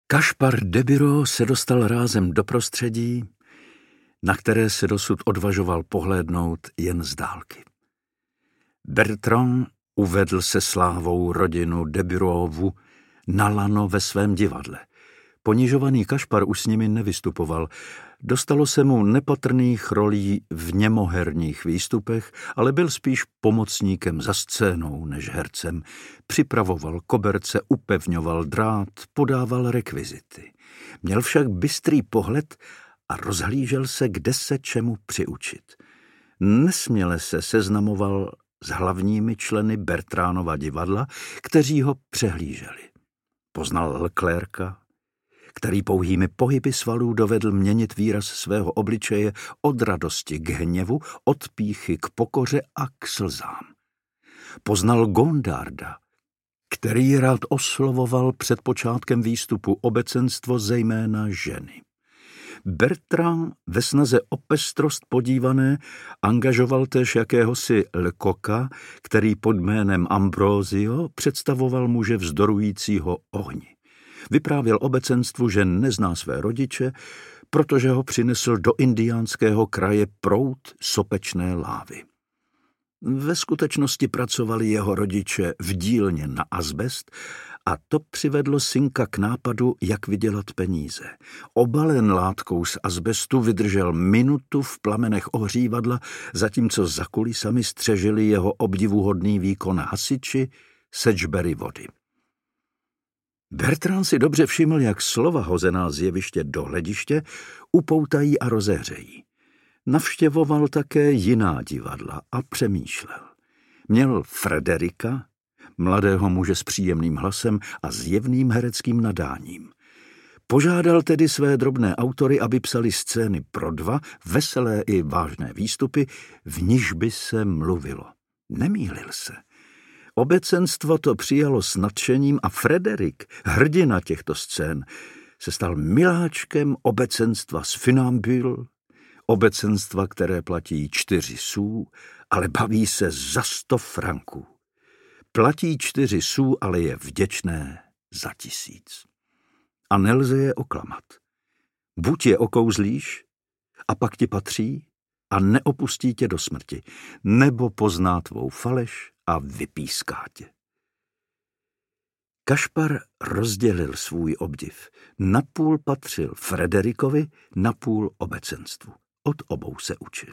Kašpar de Bureau se dostal rázem do prostředí, na které se dosud odvažoval pohlédnout jen z dálky. Bertrand uvedl se slávou rodinu de Bureauvu na lano ve svém divadle. Ponižovaný Kašpar už s nimi nevystupoval. Dostalo se mu nepatrných rolí v němoherních výstupech, ale byl spíš pomocníkem za scénou než hercem. Připravoval koberce, upevňoval drát, podával rekvizity. Měl však bystrý pohled a rozhlížel se, kde se čemu přiučit. Nesměle se seznamoval s hlavními členy Bertrandova divadla, kteří ho přehlíželi. Poznal Leclerca, který pouhými pohyby svalů dovedl měnit výraz svého obličeje od radosti k hněvu, od pýchy k pokoře a k slzám. Poznal Gondarda, který rád oslovoval před počátkem výstupu obecenstvo, zejména ženy. Bertrand ve snaze o pestrost podívané angažoval též jakéhosi Lecoqa, který pod jménem Ambrosio představoval muže vzdorujícího ohni. Vyprávěl obecenstvu, že nezná své rodiče, protože ho přinesl do indiánského kraje proud sopečné lávy. Ve skutečnosti pracovali jeho rodiče v dílně na azbest a to přivedlo synka k nápadu, jak vydělat peníze. Obalen látkou z azbestu vydržel minutu v plamenech ohřívadla, zatímco za kulisami střežili jeho obdivuhodný výkon hasiči Sedgebury vody. Bertrand si dobře všiml, jak slova hozená z jeviště do hlediště upoutají a rozehřejí. Navštěvoval také jiná divadla a přemýšlel. Měl Frederika, mladého muže s příjemným hlasem a zjevným hereckým nadáním. Požádal tedy své drobné autory, aby psali scény pro dva, veselé i vážné výstupy, v nichž by se mluvilo. Nemýlil se. Obecenstvo to přijalo s nadšením a Frederik, hrdina těchto scén, se stal miláčkem obecenstva z Funambule, obecenstva, které platí 4 sů, ale baví se za 100 franků. Platí 4 sů, ale je vděčné za 1000. A nelze je oklamat. Buď je okouzlíš, a pak ti patří a neopustí tě do smrti, nebo pozná tvou faleš a vypíská tě. Kašpar rozdělil svůj obdiv. Napůl patřil Frederikovi, napůl obecenstvu. Od obou se učil.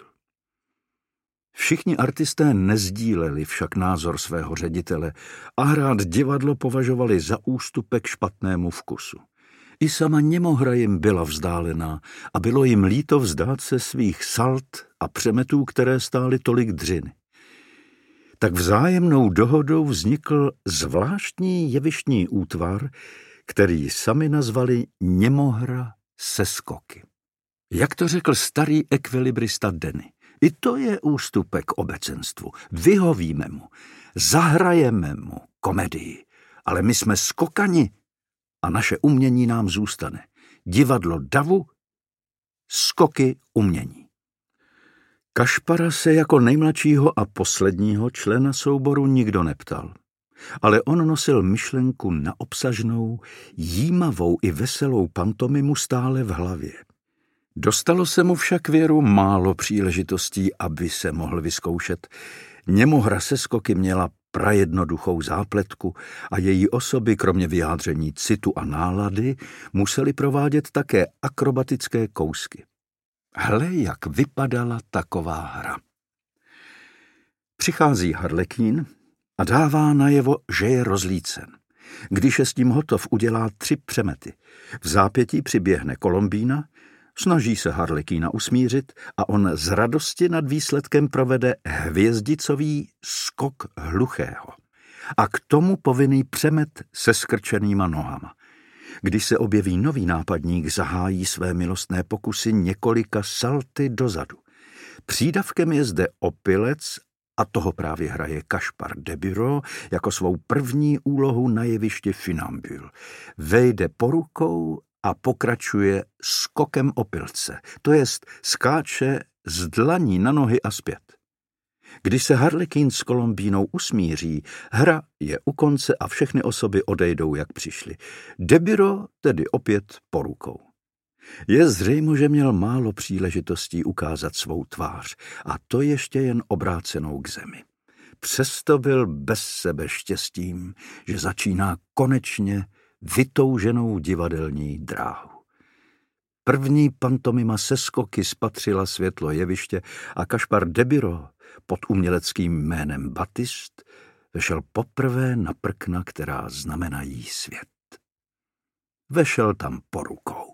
Všichni artisté nezdíleli však názor svého ředitele a hrát divadlo považovali za ústupek špatnému vkusu. I sama němohra jim byla vzdálená a bylo jim líto vzdát se svých salt a přemetů, které stály tolik dřiny. Tak vzájemnou dohodou vznikl zvláštní jevištní útvar, který sami nazvali němohra se skoky. Jak to řekl starý ekvilibrista Denny, i to je ústupek obecenstvu. Vyhovíme mu, zahrajeme mu komedii, ale my jsme skokani a naše umění nám zůstane. Divadlo davu, skoky umění. Kašpara se jako nejmladšího a posledního člena souboru nikdo neptal, ale on nosil myšlenku na obsažnou, jímavou i veselou pantomimu stále v hlavě. Dostalo se mu však věru málo příležitostí, aby se mohl vyzkoušet. Němohra se skoky měla prajednoduchou zápletku a její osoby, kromě vyjádření citu a nálady, museli provádět také akrobatické kousky. Hle, jak vypadala taková hra. Přichází Harlekín a dává najevo, že je rozlícen. Když je s tím hotov, udělá 3 přemety. V zápětí přiběhne Kolombína, snaží se Harlekína usmířit a on z radosti nad výsledkem provede hvězdicový skok hluchého. A k tomu povinný přemet se skrčenýma nohama. Když se objeví nový nápadník, zahájí své milostné pokusy několika salty dozadu. Přídavkem je zde opilec a toho právě hraje Kašpar de Bureau jako svou první úlohu na jevišti Funambule. Vejde po rukou a pokračuje skokem opilce, to jest skáče z dlaní na nohy a zpět. Když se Harlekin s Kolombínou usmíří, hra je u konce a všechny osoby odejdou, jak přišly. Debiro tedy opět po rukou. Je zřejmo, že měl málo příležitostí ukázat svou tvář, a to ještě jen obrácenou k zemi. Přesto byl bez sebe štěstím, že začíná konečně vytouženou divadelní dráhu. První pantomima se skoky spatřila světlo jeviště a Kašpar Debiro pod uměleckým jménem Batist vešel poprvé na prkna, která znamenají svět. Vešel tam po rukou.